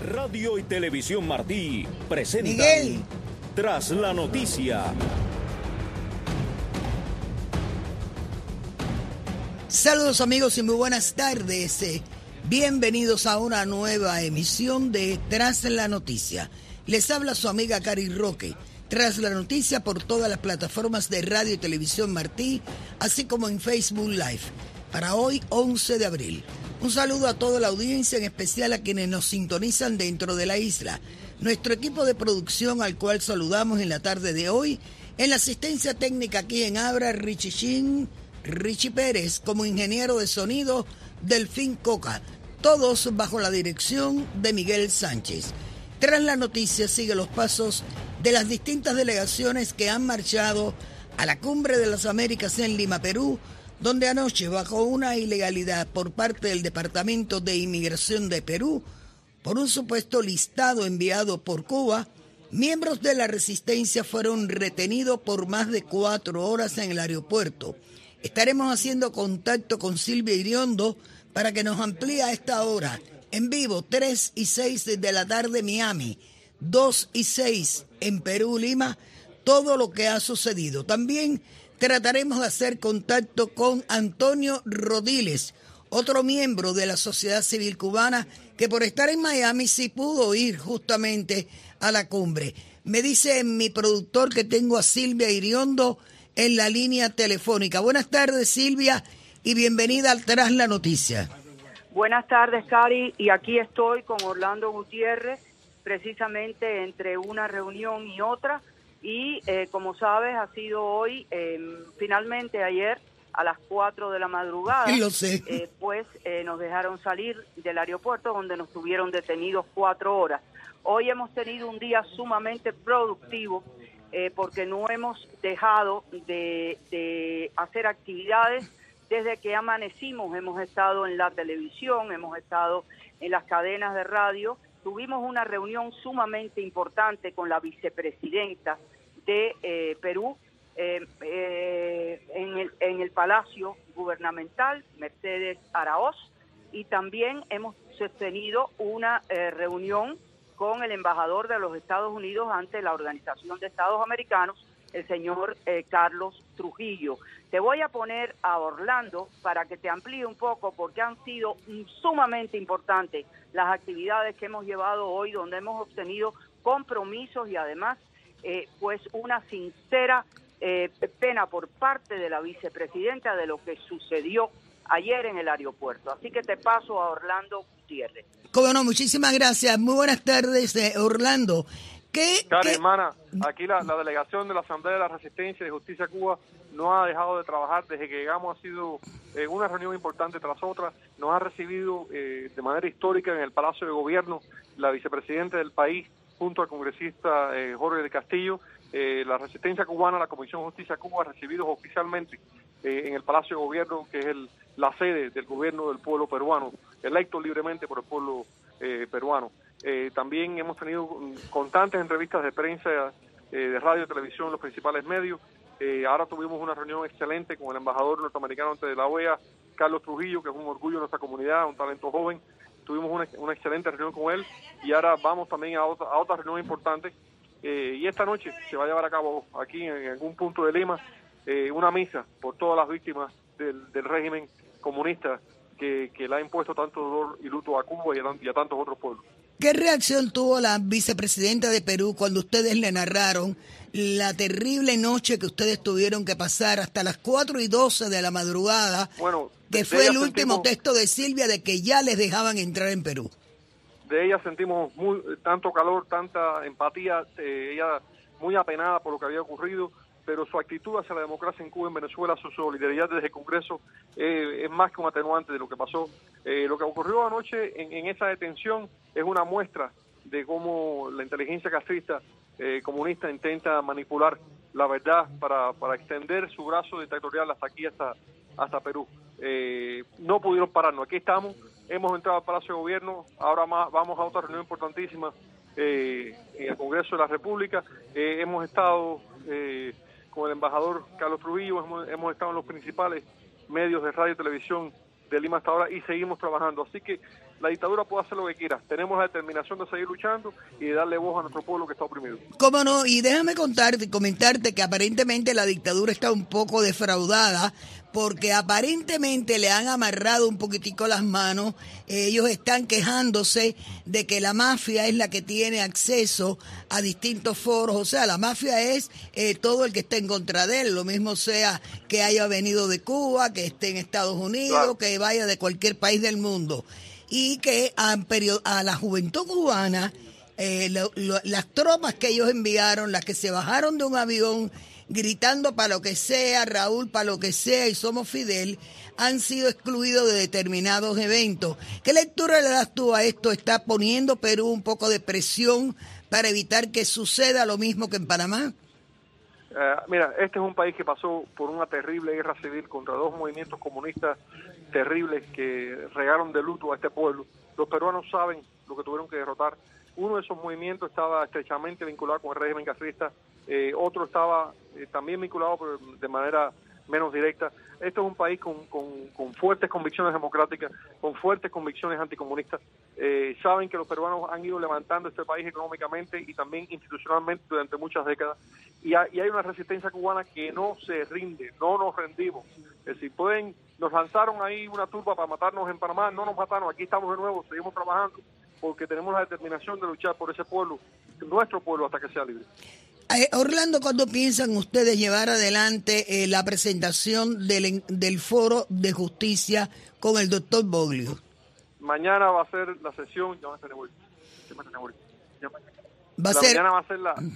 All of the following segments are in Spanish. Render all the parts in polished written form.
Radio y Televisión Martí presentan Miguel. Tras la Noticia. Saludos amigos y muy buenas tardes. Bienvenidos a una nueva emisión de Tras la Noticia. Les habla su amiga Cari Roque. Tras la Noticia por todas las plataformas de Radio y Televisión Martí, así como en Facebook Live. Para hoy, 11 de abril. Un saludo a toda la audiencia, en especial a quienes nos sintonizan dentro de la isla. Nuestro equipo de producción, al cual saludamos en la tarde de hoy. En la asistencia técnica aquí en Abra, Richie Pérez, como ingeniero de sonido, Delfín Coca. Todos bajo la dirección de Miguel Sánchez. Tras la Noticia sigue los pasos de las distintas delegaciones que han marchado a la Cumbre de las Américas en Lima, Perú, donde anoche, bajo una ilegalidad por parte del Departamento de Inmigración de Perú, por un supuesto listado enviado por Cuba, miembros de la resistencia fueron retenidos por más de 4 horas en el aeropuerto. Estaremos haciendo contacto con Silvia Iriondo para que nos amplíe a esta hora, en vivo, 3 y 6 de la tarde Miami, 2 y 6 en Perú, Lima, todo lo que ha sucedido. También trataremos de hacer contacto con Antonio Rodiles, otro miembro de la sociedad civil cubana que por estar en Miami sí pudo ir justamente a la cumbre. Me dice mi productor que tengo a Silvia Iriondo en la línea telefónica. Buenas tardes, Silvia, y bienvenida al Tras la Noticia. Buenas tardes, Cari, y aquí estoy con Orlando Gutiérrez, precisamente entre una reunión y otra, y como sabes, ha sido hoy, finalmente ayer, a las 4 de la madrugada, Lo sé. Nos dejaron salir del aeropuerto donde nos tuvieron detenidos 4 horas. Hoy hemos tenido un día sumamente productivo, porque no hemos dejado de hacer actividades. Desde que amanecimos hemos estado en la televisión, hemos estado en las cadenas de radio. Tuvimos una reunión sumamente importante con la vicepresidenta de Perú en el Palacio Gubernamental, Mercedes Araoz, y también hemos sostenido una reunión con el embajador de los Estados Unidos ante la Organización de Estados Americanos, el señor Carlos Trujillo. Te voy a poner a Orlando para que te amplíe un poco, porque han sido sumamente importantes las actividades que hemos llevado hoy, donde hemos obtenido compromisos y además una sincera pena por parte de la vicepresidenta de lo que sucedió ayer en el aeropuerto. Así que te paso a Orlando Gutiérrez. Cómo no, muchísimas gracias. Muy buenas tardes, Orlando. Cari, hermana, aquí la delegación de la Asamblea de la Resistencia y de Justicia Cuba no ha dejado de trabajar desde que llegamos. Ha sido una reunión importante tras otra. Nos ha recibido de manera histórica en el Palacio de Gobierno la vicepresidenta del país junto al congresista Jorge del Castillo. La Resistencia Cubana, la Comisión de Justicia Cuba, ha recibido oficialmente en el Palacio de Gobierno, que es la sede del gobierno del pueblo peruano, electo libremente por el pueblo peruano. También hemos tenido constantes entrevistas de prensa, de radio y televisión en los principales medios. Ahora tuvimos una reunión excelente con el embajador norteamericano ante la OEA, Carlos Trujillo, que es un orgullo de nuestra comunidad, un talento joven. Tuvimos una excelente reunión con él y ahora vamos también a otra reunión importante. Y esta noche se va a llevar a cabo aquí en algún punto de Lima una misa por todas las víctimas del régimen comunista que le ha impuesto tanto dolor y luto a Cuba y a tantos otros pueblos. ¿Qué reacción tuvo la vicepresidenta de Perú cuando ustedes le narraron la terrible noche que ustedes tuvieron que pasar hasta las 4:12 de la madrugada, que fue el último texto de Silvia de que ya les dejaban entrar en Perú? De ella sentimos tanto calor, tanta empatía, ella muy apenada por lo que había ocurrido, pero su actitud hacia la democracia en Cuba, en Venezuela, su solidaridad desde el Congreso es más que un atenuante de lo que pasó. Lo que ocurrió anoche en esa detención es una muestra de cómo la inteligencia castrista comunista intenta manipular la verdad para extender su brazo dictatorial hasta aquí, hasta Perú. No pudieron pararnos. Aquí estamos, hemos entrado al Palacio de Gobierno, ahora vamos a otra reunión importantísima en el Congreso de la República. Hemos estado con el embajador Carlos Trujillo, hemos estado en los principales medios de radio y televisión de Lima hasta ahora y seguimos trabajando. Así que la dictadura puede hacer lo que quiera. Tenemos la determinación de seguir luchando y de darle voz a nuestro pueblo que está oprimido. ¿Cómo no? Y déjame comentarte que aparentemente la dictadura está un poco defraudada, porque aparentemente le han amarrado un poquitico las manos. Ellos están quejándose de que la mafia es la que tiene acceso a distintos foros. O sea, la mafia es todo el que esté en contra de él, lo mismo sea que haya venido de Cuba, que esté en Estados Unidos, claro, que vaya de cualquier país del mundo. Y que a la juventud cubana, las tropas que ellos enviaron, las que se bajaron de un avión gritando para lo que sea, Raúl, para lo que sea, y somos Fidel, han sido excluidos de determinados eventos. ¿Qué lectura le das tú a esto? ¿Está poniendo Perú un poco de presión para evitar que suceda lo mismo que en Panamá? Mira, este es un país que pasó por una terrible guerra civil contra dos movimientos comunistas terribles que regaron de luto a este pueblo. Los peruanos saben lo que tuvieron que derrotar. Uno de esos movimientos estaba estrechamente vinculado con el régimen castrista, otro estaba también vinculado, pero de manera menos directa. Esto es un país con fuertes convicciones democráticas, con fuertes convicciones anticomunistas. Saben que los peruanos han ido levantando este país económicamente y también institucionalmente durante muchas décadas. Y hay una resistencia cubana que no se rinde, no nos rendimos. Es decir, nos lanzaron ahí una turba para matarnos en Panamá, no nos mataron, aquí estamos de nuevo, seguimos trabajando, porque tenemos la determinación de luchar por ese pueblo, nuestro pueblo, hasta que sea libre. Orlando, ¿cuándo piensan ustedes llevar adelante la presentación del Foro de Justicia con el doctor Boglio? Mañana va a ser la sesión, mañana va a ser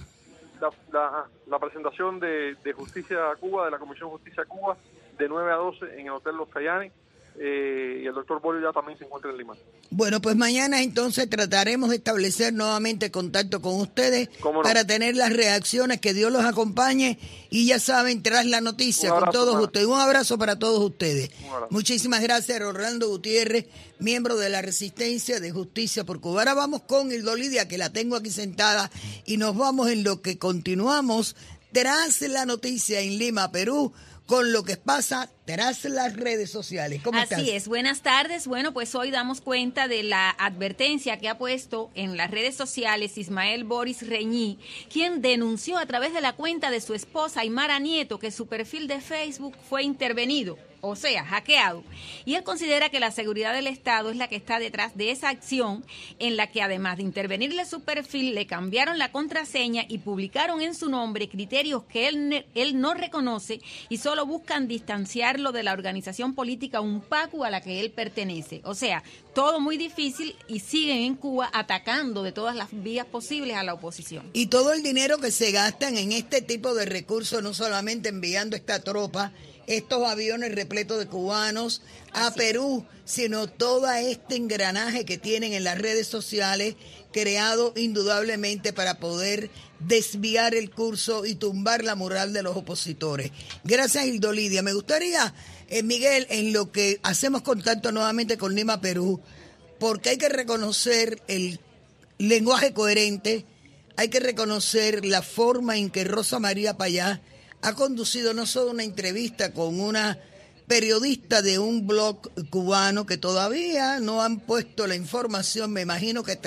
la presentación de Justicia Cuba, de la Comisión Justicia Cuba, de 9 a 12 en el Hotel Los Cayanes. Y el doctor Boglio ya también se encuentra en Lima. Bueno, pues mañana entonces trataremos de establecer nuevamente contacto con ustedes para tener las reacciones, que Dios los acompañe, y ya saben, tras la noticia con todos ustedes. Un abrazo para todos ustedes. Muchísimas gracias, Orlando Gutiérrez, miembro de la Resistencia de Justicia por Cuba. Ahora vamos con Hildo Lidia, que la tengo aquí sentada, y nos vamos en lo que continuamos tras la noticia en Lima, Perú, con lo que pasa tras las redes sociales. ¿Cómo estás? Así es, buenas tardes. Bueno, pues hoy damos cuenta de la advertencia que ha puesto en las redes sociales Ismael Boris Reñí, quien denunció a través de la cuenta de su esposa Aymara Nieto que su perfil de Facebook fue intervenido, o sea, hackeado. Y él considera que la seguridad del Estado es la que está detrás de esa acción, en la que además de intervenirle su perfil, le cambiaron la contraseña y publicaron en su nombre criterios que él no reconoce y solo buscan distanciarlo de la organización política UNPACU a la que él pertenece. O sea, todo muy difícil, y siguen en Cuba atacando de todas las vías posibles a la oposición. Y todo el dinero que se gastan en este tipo de recursos, no solamente enviando esta tropa, estos aviones repletos de cubanos a Perú, sino todo este engranaje que tienen en las redes sociales, creado indudablemente para poder desviar el curso y tumbar la moral de los opositores. Gracias, Hildo Lidia. Me gustaría, Miguel, en lo que hacemos contacto nuevamente con Lima, Perú, porque hay que reconocer el lenguaje coherente, hay que reconocer la forma en que Rosa María Payá ha conducido no solo una entrevista con una periodista de un blog cubano, que todavía no han puesto la información, me imagino que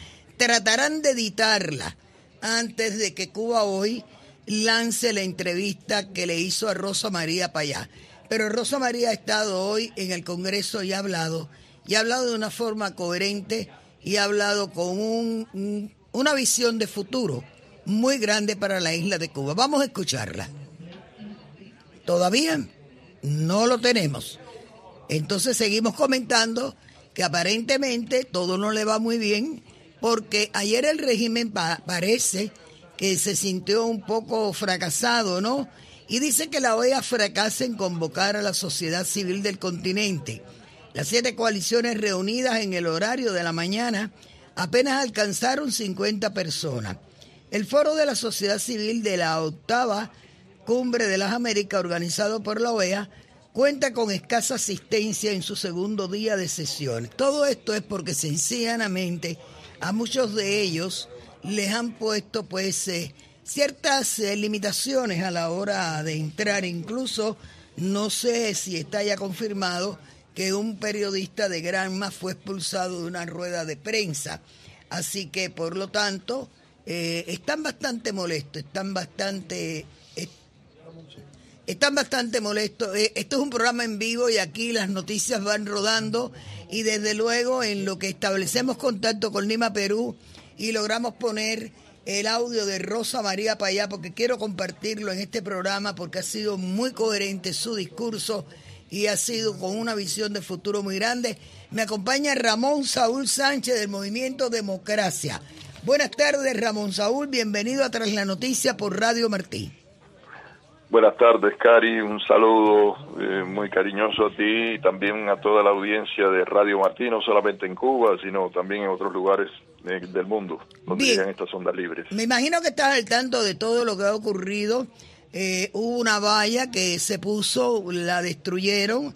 tratarán de editarla antes de que Cuba Hoy lance la entrevista que le hizo a Rosa María Payá. Pero Rosa María ha estado hoy en el Congreso y ha hablado de una forma coherente, y ha hablado con una visión de futuro muy grande para la isla de Cuba. Vamos a escucharla. Todavía no lo tenemos. Entonces seguimos comentando que aparentemente todo no le va muy bien, porque ayer el régimen parece que se sintió un poco fracasado, ¿no? Y dice que la OEA fracasa en convocar a la sociedad civil del continente. Las 7 coaliciones reunidas en el horario de la mañana apenas alcanzaron 50 personas. El Foro de la Sociedad Civil de la 8ª Cumbre de las Américas, organizado por la OEA, cuenta con escasa asistencia en su segundo día de sesiones. Todo esto es porque sencillamente a muchos de ellos les han puesto ciertas limitaciones a la hora de entrar. Incluso no sé si está ya confirmado que un periodista de Granma fue expulsado de una rueda de prensa. Así que, por lo tanto, están bastante molestos, están bastante molestos. Esto es un programa en vivo y aquí las noticias van rodando y desde luego en lo que establecemos contacto con Lima, Perú, y logramos poner el audio de Rosa María Payá, porque quiero compartirlo en este programa porque ha sido muy coherente su discurso y ha sido con una visión de futuro muy grande. Me acompaña Ramón Saúl Sánchez del Movimiento Democracia. Buenas tardes, Ramón Saúl, bienvenido a Tras la Noticia por Radio Martí. Buenas tardes, Cari, un saludo muy cariñoso a ti y también a toda la audiencia de Radio Martí, no solamente en Cuba, sino también en otros lugares del mundo, donde llegan estas ondas libres. Me imagino que estás al tanto de todo lo que ha ocurrido. Hubo una valla que se puso, la destruyeron,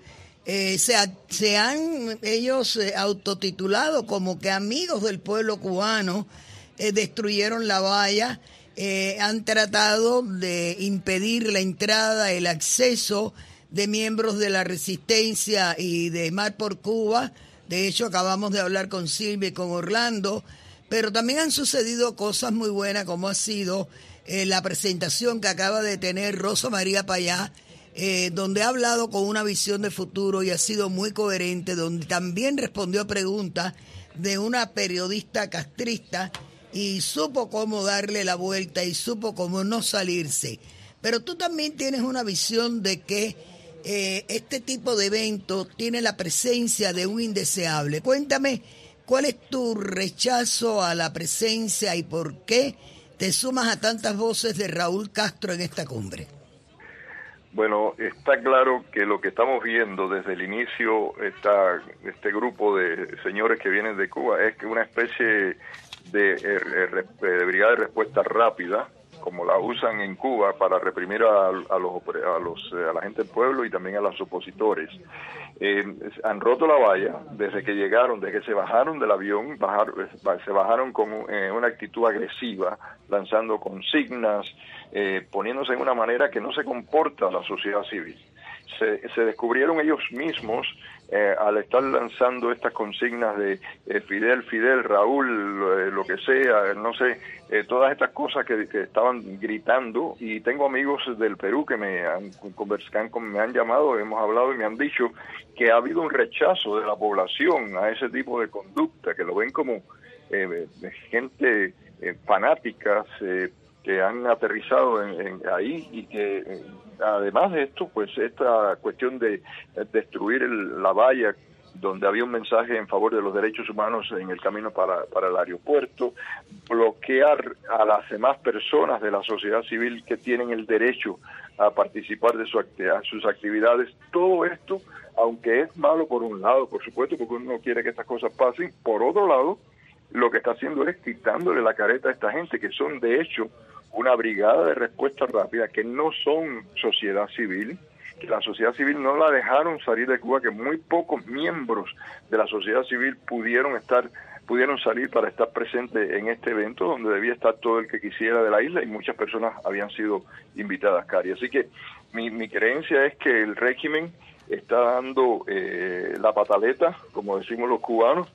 se han ellos autotitulado como que amigos del pueblo cubano, destruyeron la valla. Han tratado de impedir la entrada, el acceso de miembros de la resistencia y de Mar por Cuba. De hecho, acabamos de hablar con Silvia y con Orlando, pero también han sucedido cosas muy buenas, como ha sido la presentación que acaba de tener Rosa María Payá, donde ha hablado con una visión de futuro y ha sido muy coherente, donde también respondió a preguntas de una periodista castrista y supo cómo darle la vuelta y supo cómo no salirse. Pero tú también tienes una visión de que este tipo de evento tiene la presencia de un indeseable. Cuéntame, ¿cuál es tu rechazo a la presencia y por qué te sumas a tantas voces de Raúl Castro en esta cumbre? Bueno, está claro que lo que estamos viendo desde el inicio, este grupo de señores que vienen de Cuba, es que una especie de brigada de respuesta rápida, como la usan en Cuba para reprimir a la gente del pueblo y también a los opositores. Han roto la valla desde que llegaron, desde que se bajaron del avión, se bajaron con una actitud agresiva, lanzando consignas, poniéndose en una manera que no se comporta la sociedad civil. Se descubrieron ellos mismos al estar lanzando estas consignas de Fidel, Raúl, lo que sea, no sé, todas estas cosas que estaban gritando. Y tengo amigos del Perú que me han llamado, hemos hablado y me han dicho que ha habido un rechazo de la población a ese tipo de conducta, que lo ven como gente fanáticas que han aterrizado ahí y que además de esto, pues esta cuestión de destruir la valla donde había un mensaje en favor de los derechos humanos en el camino para el aeropuerto, bloquear a las demás personas de la sociedad civil que tienen el derecho a participar de sus actividades, todo esto, aunque es malo por un lado, por supuesto, porque uno no quiere que estas cosas pasen, por otro lado, lo que está haciendo es quitándole la careta a esta gente, que son de hecho una brigada de respuesta rápida, que no son sociedad civil, que la sociedad civil no la dejaron salir de Cuba, que muy pocos miembros de la sociedad civil pudieron salir para estar presentes en este evento, donde debía estar todo el que quisiera de la isla, y muchas personas habían sido invitadas, Cari. Así que mi creencia es que el régimen está dando la pataleta, como decimos los cubanos,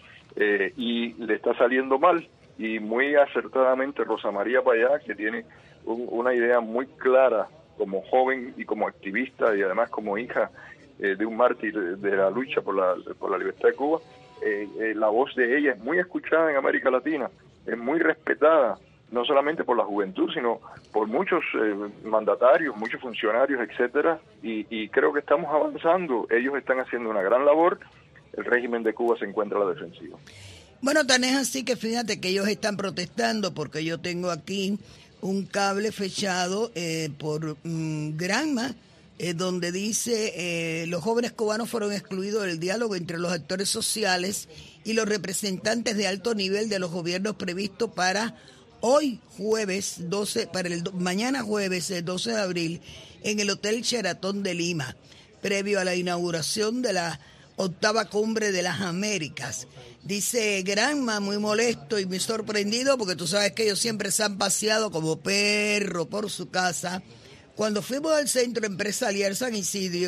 y le está saliendo mal. Y muy acertadamente Rosa María Payá, que tiene una idea muy clara como joven y como activista y además como hija de un mártir de la lucha por la libertad de Cuba, la voz de ella es muy escuchada en América Latina, es muy respetada, no solamente por la juventud, sino por muchos mandatarios, muchos funcionarios, etcétera, y creo que estamos avanzando. Ellos están haciendo una gran labor, el régimen de Cuba se encuentra a la defensiva. Bueno, tan es así que fíjate que ellos están protestando, porque yo tengo aquí un cable fechado por Granma, donde dice los jóvenes cubanos fueron excluidos del diálogo entre los actores sociales y los representantes de alto nivel de los gobiernos previstos para hoy jueves 12, mañana jueves 12 de abril en el Hotel Sheraton de Lima, previo a la inauguración de la 8ª Cumbre de las Américas. Dice Granma, muy molesto y muy sorprendido, porque tú sabes que ellos siempre se han paseado como perro por su casa. Cuando fuimos al Centro Empresarial San Isidro,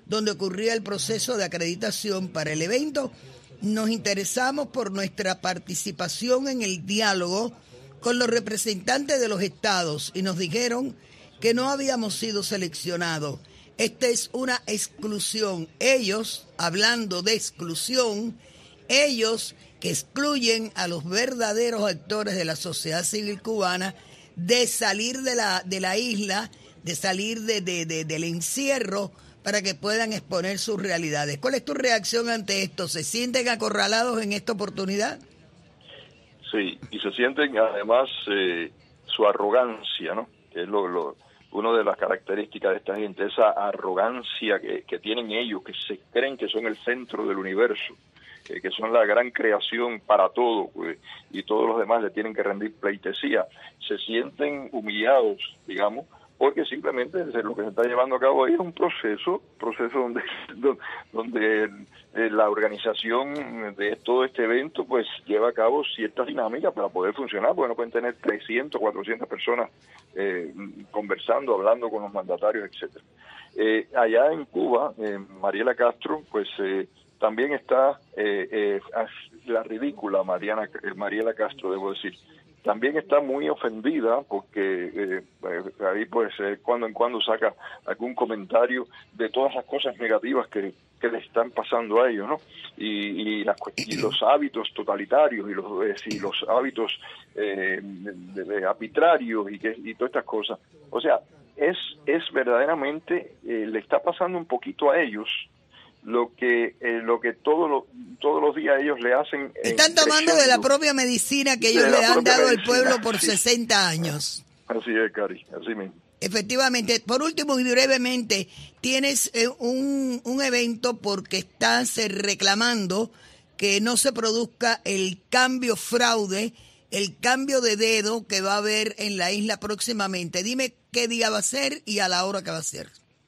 donde ocurría el proceso de acreditación para el evento. Nos interesamos por nuestra participación en el diálogo con los representantes de los estados y nos dijeron que no habíamos sido seleccionados. Esta es una exclusión. Ellos, hablando de exclusión, ellos que excluyen a los verdaderos actores de la sociedad civil cubana de salir de la isla, de salir del encierro para que puedan exponer sus realidades. ¿Cuál es tu reacción ante esto? ¿Se sienten acorralados en esta oportunidad? Sí, y se sienten además su arrogancia, ¿no? Que es una de las características de esta gente, esa arrogancia que tienen ellos, que se creen que son el centro del universo, que son la gran creación para todo, y todos los demás le tienen que rendir pleitesía. Se sienten humillados, digamos, porque simplemente lo que se está llevando a cabo ahí es un proceso donde la organización de todo este evento pues lleva a cabo ciertas dinámicas para poder funcionar, porque no pueden tener 300, 400 personas conversando, hablando con los mandatarios, etcétera. Allá en Cuba, Mariela Castro, pues también está la ridícula Mariela Castro, debo decir. También está muy ofendida porque ahí pues cuando en cuando saca algún comentario de todas las cosas negativas que le están pasando a ellos, ¿no? Y los hábitos totalitarios y los hábitos arbitrarios y todas estas cosas. O sea, es verdaderamente le está pasando un poquito a ellos lo que todos los días ellos le hacen. Están tomando de la propia medicina que ellos le han dado al pueblo por 60 años. Así es, Cari, así mismo. Efectivamente. Por último y brevemente, tienes un evento porque estás reclamando que no se produzca el cambio fraude, el cambio de dedo que va a haber en la isla próximamente. Dime qué día va a ser y a la hora que va a ser.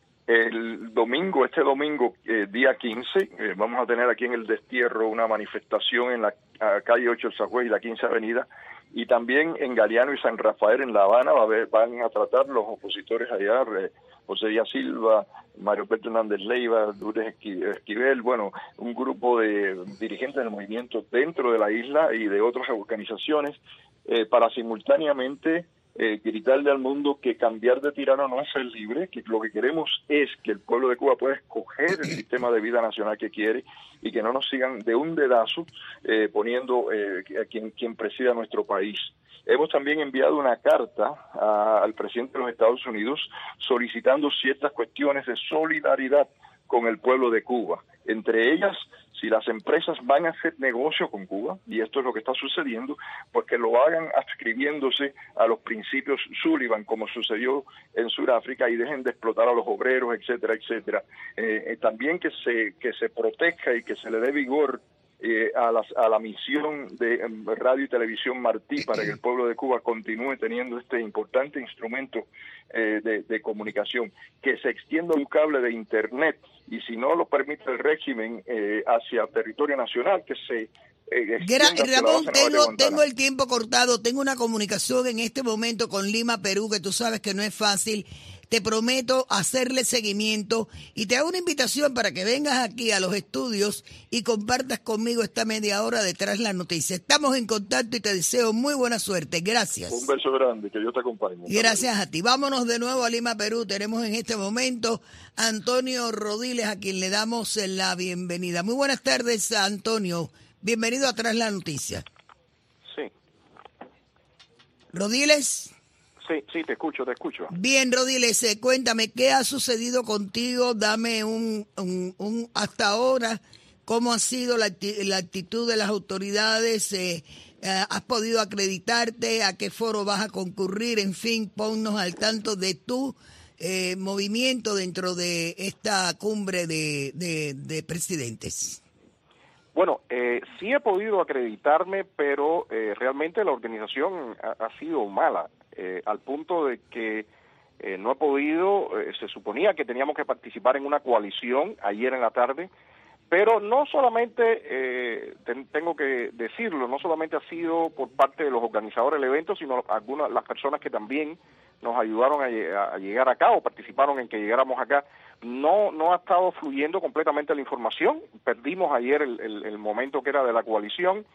Este domingo, día 15, vamos a tener aquí en el Destierro una manifestación en la calle 8 de Sagüey y la 15 Avenida, y también en Galeano y San Rafael, en La Habana, van a tratar los opositores allá, José Díaz Silva, Mario Pedro Hernández Leiva, Lourdes Esquivel, bueno, un grupo de dirigentes del movimiento dentro de la isla y de otras organizaciones, para simultáneamente gritarle al mundo que cambiar de tirano no es ser libre, que lo que queremos es que el pueblo de Cuba pueda escoger el sistema de vida nacional que quiere y que no nos sigan de un dedazo poniendo a quien presida nuestro país. Hemos también enviado una carta al presidente de los Estados Unidos solicitando ciertas cuestiones de solidaridad con el pueblo de Cuba, entre ellas, si las empresas van a hacer negocio con Cuba, y esto es lo que está sucediendo, pues que lo hagan adscribiéndose a los principios Sullivan, como sucedió en Sudáfrica, y dejen de explotar a los obreros, etcétera, etcétera. También que se proteja y que se le dé vigor a la misión de Radio y Televisión Martí para que el pueblo de Cuba continúe teniendo este importante instrumento de comunicación, que se extienda un cable de internet y si no lo permite el régimen hacia territorio nacional, que se Ramón, tengo el tiempo cortado, tengo una comunicación en este momento con Lima, Perú, que tú sabes que no es fácil. Te prometo hacerle seguimiento y te hago una invitación para que vengas aquí a los estudios y compartas conmigo esta media hora detrás de la noticia. Estamos en contacto y te deseo muy buena suerte. Gracias. Un beso grande, que Dios te acompañe. Gracias a ti. Vámonos de nuevo a Lima, Perú. Tenemos en este momento a Antonio Rodiles, a quien le damos la bienvenida. Muy buenas tardes, Antonio. Bienvenido a Tras la Noticia. Sí. ¿Rodiles? Sí, te escucho. Bien, Rodiles, cuéntame, ¿qué ha sucedido contigo? Dame un hasta ahora, ¿cómo ha sido la actitud de las autoridades? ¿Has podido acreditarte? ¿A qué foro vas a concurrir? En fin, ponnos al tanto de tu movimiento dentro de esta cumbre de presidentes. Bueno, sí he podido acreditarme, pero realmente la organización ha sido mala, al punto de que no he podido, se suponía que teníamos que participar en una coalición ayer en la tarde, Pero no solamente, tengo que decirlo, no solamente ha sido por parte de los organizadores del evento, sino las personas que también nos ayudaron a llegar acá o participaron en que llegáramos acá. No ha estado fluyendo completamente la información. Perdimos ayer el momento que era de la coalición.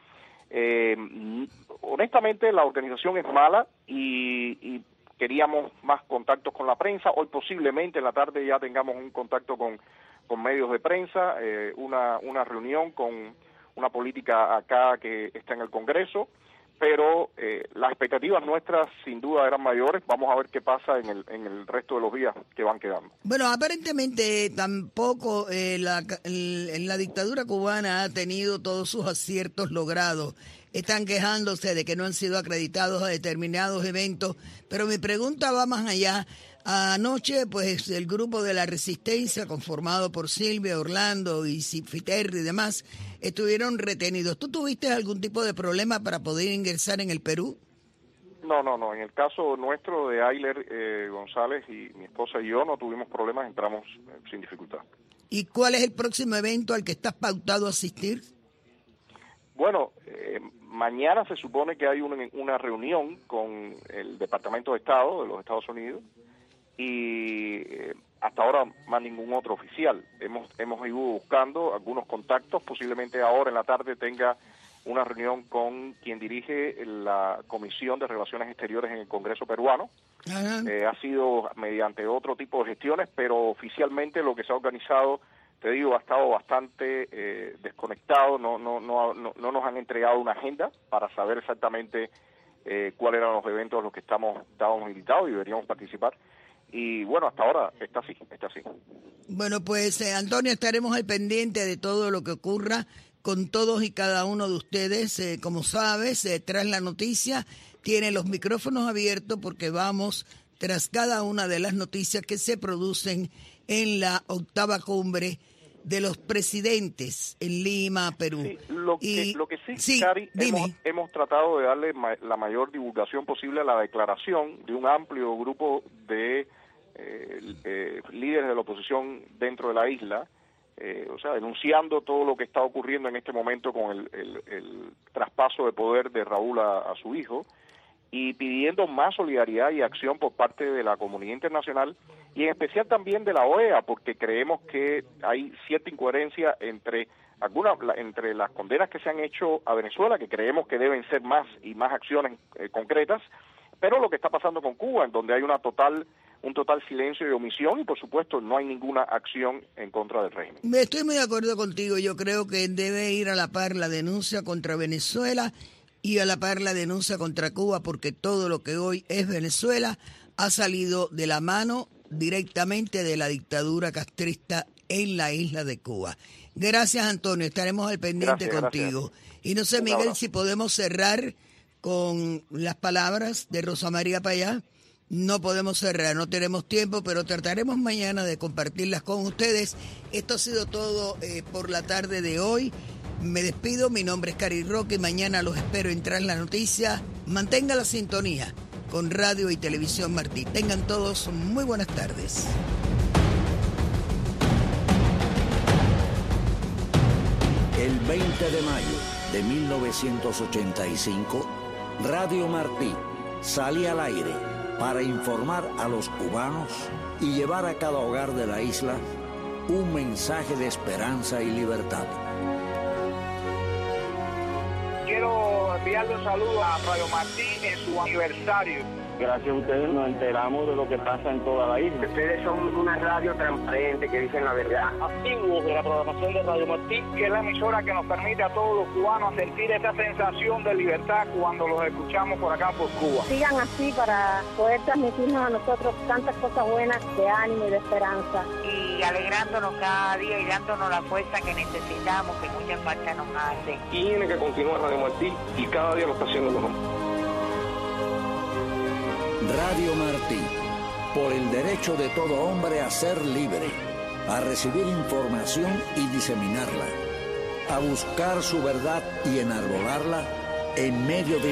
Honestamente, la organización es mala y queríamos más contactos con la prensa. Hoy posiblemente en la tarde ya tengamos un contacto con medios de prensa, una reunión con una política acá que está en el Congreso, pero las expectativas nuestras sin duda eran mayores. Vamos a ver qué pasa en el resto de los días que van quedando. Bueno, aparentemente tampoco la dictadura cubana ha tenido todos sus aciertos logrados. Están quejándose de que no han sido acreditados a determinados eventos, pero mi pregunta va más allá. Anoche, pues, el grupo de la Resistencia, conformado por Silvia, Orlando y Cifiterri y demás, estuvieron retenidos. ¿Tú tuviste algún tipo de problema para poder ingresar en el Perú? No. En el caso nuestro de Ayler González y mi esposa y yo no tuvimos problemas, entramos sin dificultad. ¿Y cuál es el próximo evento al que estás pautado a asistir? Bueno, mañana se supone que hay una reunión con el Departamento de Estado de los Estados Unidos y hasta ahora más ningún otro oficial. Hemos ido buscando algunos contactos, posiblemente ahora en la tarde tenga una reunión con quien dirige la Comisión de Relaciones Exteriores en el Congreso peruano. Ha sido mediante otro tipo de gestiones, pero oficialmente lo que se ha organizado, te digo, ha estado bastante desconectado. No nos han entregado una agenda para saber exactamente cuáles eran los eventos a los que estábamos invitados y deberíamos participar. Y bueno, hasta ahora está así. Bueno, pues Antonio, estaremos al pendiente de todo lo que ocurra con todos y cada uno de ustedes. Como sabes, tras la noticia tiene los micrófonos abiertos porque vamos tras cada una de las noticias que se producen en la 8ª cumbre de los presidentes en Lima, Perú. Sí, lo que sí, Cari, hemos tratado de darle la mayor divulgación posible a la declaración de un amplio grupo de líderes de la oposición dentro de la isla, denunciando todo lo que está ocurriendo en este momento con el traspaso de poder de Raúl a su hijo, y pidiendo más solidaridad y acción por parte de la comunidad internacional y en especial también de la OEA, porque creemos que hay cierta incoherencia entre las condenas que se han hecho a Venezuela, que creemos que deben ser más y más acciones concretas, pero lo que está pasando con Cuba, en donde hay un total silencio y omisión, y por supuesto no hay ninguna acción en contra del régimen. Estoy muy de acuerdo contigo. Yo creo que debe ir a la par la denuncia contra Venezuela y a la par la denuncia contra Cuba, porque todo lo que hoy es Venezuela ha salido de la mano directamente de la dictadura castrista en la isla de Cuba. Gracias, Antonio. Estaremos al pendiente contigo. Gracias. Y no sé, Miguel, si podemos cerrar con las palabras de Rosa María Payá. No podemos cerrar, no tenemos tiempo, pero trataremos mañana de compartirlas con ustedes. Esto ha sido todo por la tarde de hoy. Me despido, mi nombre es Cari Roque y mañana los espero en Tras la Noticia. Mantenga la sintonía con Radio y Televisión Martí. Tengan todos muy buenas tardes. El 20 de mayo de 1985, Radio Martí sale al aire para informar a los cubanos y llevar a cada hogar de la isla un mensaje de esperanza y libertad. Quiero enviarle un saludo a Radio Martí en su aniversario. Gracias a ustedes nos enteramos de lo que pasa en toda la isla. Ustedes son una radio transparente que dicen la verdad. Activos de la programación de Radio Martí, que es la emisora que nos permite a todos los cubanos sentir esa sensación de libertad cuando los escuchamos por acá por Cuba. Sigan así para poder transmitirnos a nosotros tantas cosas buenas de ánimo y de esperanza. Y alegrándonos cada día y dándonos la fuerza que necesitamos, que mucha falta nos hace. Tiene que continuar Radio Martí y cada día lo está haciendo mejor. Radio Martí, por el derecho de todo hombre a ser libre, a recibir información y diseminarla, a buscar su verdad y enarbolarla en medio de